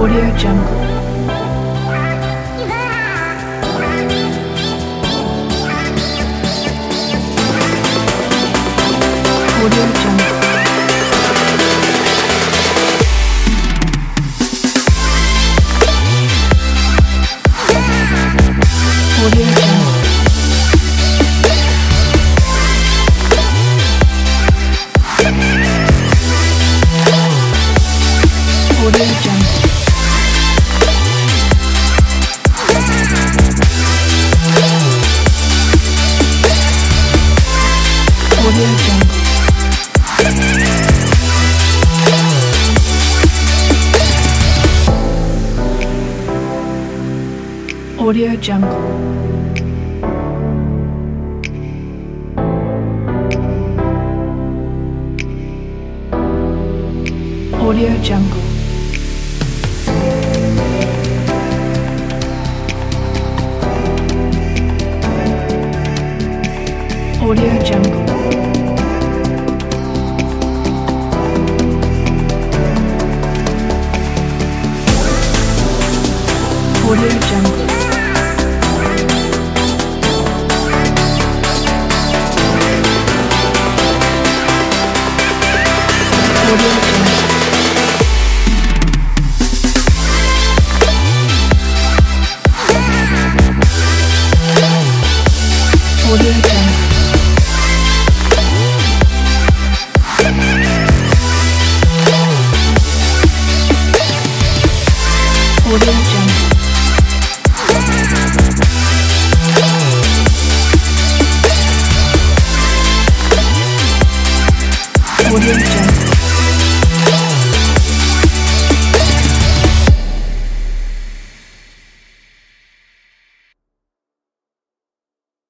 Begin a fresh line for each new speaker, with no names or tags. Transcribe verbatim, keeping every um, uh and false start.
Audio Jungle. Audio Jungle. Audio Jungle. Audio Jungle. Audio Jungle. Audio Jungle. Audio Jungle. Audio Jungle. Audio Jungle. Audio Jungle. Audio Jungle. Audio Jungle.